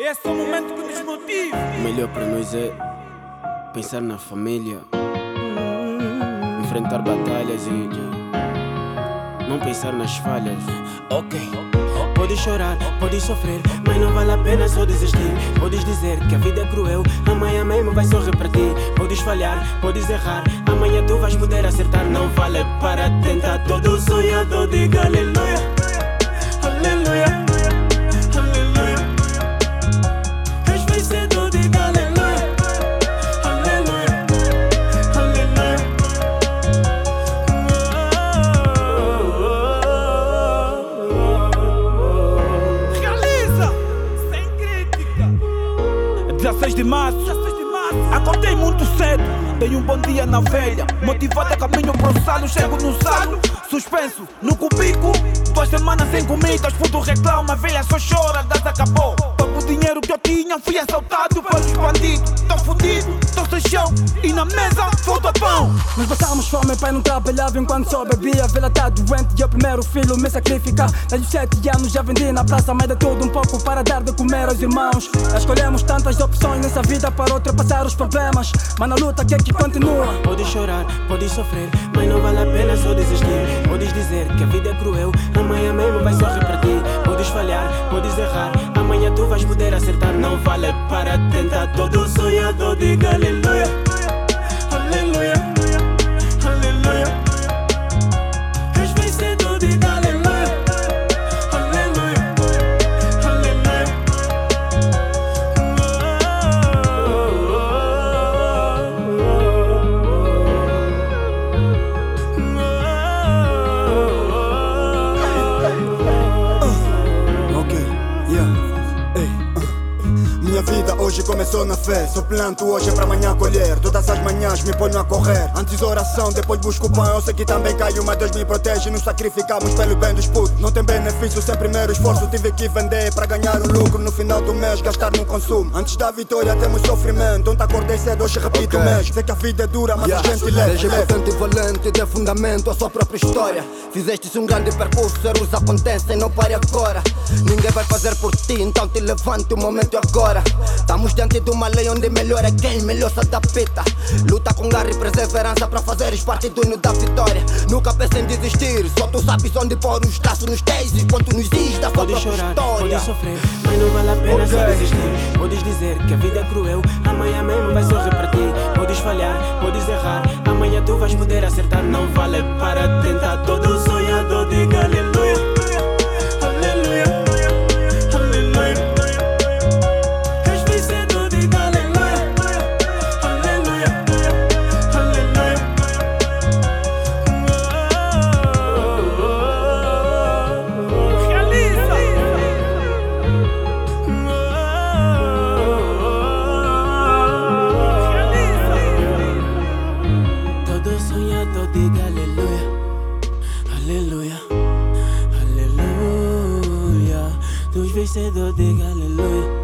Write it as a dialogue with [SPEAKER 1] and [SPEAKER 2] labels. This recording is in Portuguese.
[SPEAKER 1] Esse é o momento que nos motiva.
[SPEAKER 2] O melhor para nós é pensar na família, enfrentar batalhas e não pensar nas falhas. Ok. Podes chorar, podes sofrer, mas não vale a pena só desistir. Podes dizer que a vida é cruel, amanhã mesmo vai sorrir para ti. Podes falhar, podes errar, amanhã tu vais poder acertar. Não vale para tentar, todo sonhador diga aleluia, aleluia.
[SPEAKER 1] De março, acordei muito cedo, dei um bom dia na velha, motivado a caminho pro salo, chego no salo, suspenso no cubico, 2 semanas sem comida, os putos reclamam, a velha só chora, a gás acabou. Todo o dinheiro que eu tinha fui assaltado pelos bandidos, tô fudido, tô sem chão e na mesa falta pão.
[SPEAKER 3] Nós passamos fome, pai não trabalhava enquanto só bebia. A velha tá doente e o primeiro filho me sacrifica. Desde os 7 anos já vendi na praça, mas de tudo um pouco para dar de comer aos irmãos. Escolhemos tantas opções nessa vida para ultrapassar os problemas, mas na luta que continua.
[SPEAKER 2] Podes chorar, podes sofrer, mas não vale a pena só desistir. Podes dizer que a vida é cruel, amanhã mesmo vai sorrir para ti. Podes falhar, podes errar, amanhã tu vais poder acertar. Não vale para tentar, todo sonhador diga aleluia, aleluia, aleluia. És vencedor, diga aleluia, aleluia, aleluia.
[SPEAKER 4] Ok, yeah. Minha vida hoje começou na fé. Só planto hoje é para amanhã colher. Todas as manhãs me ponho a correr. Antes oração, depois busco pão. Eu sei que também caiu, mas Deus me protege. Nos sacrificamos pelo bem dos putos. Não tem benefício sem primeiro esforço. Tive que vender para ganhar o lucro. No final do mês gastar no consumo. Antes da vitória temos sofrimento. Ontem acordei cedo, hoje repito o mês. Sei que a vida é dura, mas a gente leva.
[SPEAKER 5] Seja importante e valente, dê fundamento à sua própria história. Fizeste um grande percurso, erros acontecem, não pare agora. Ninguém vai fazer por ti, então te levante, o momento é agora. Estamos diante de uma lei onde melhor é quem melhor se adapta. Luta com garra e perseverança para fazeres parte do hino da vitória. Nunca pense em desistir, só tu sabes onde pôr os traços nos teus e quanto nos diz da sua
[SPEAKER 2] Podes
[SPEAKER 5] própria
[SPEAKER 2] chorar,
[SPEAKER 5] história.
[SPEAKER 2] podes sofrer, mas não vale a pena só desistir. Podes dizer que a vida é cruel, amanhã mesmo vai sorrir para ti. Podes falhar, podes errar, amanhã tu vais poder acertar. Não vale para tentar, todo sonhador diga aleluia, aleluia, aleluia. És vencedor, diga aleluia, aleluia, aleluia.
[SPEAKER 1] Realiza.
[SPEAKER 2] Todo sonhador diga aleluia, aleluia, aleluia. Dos vencedores diga aleluia.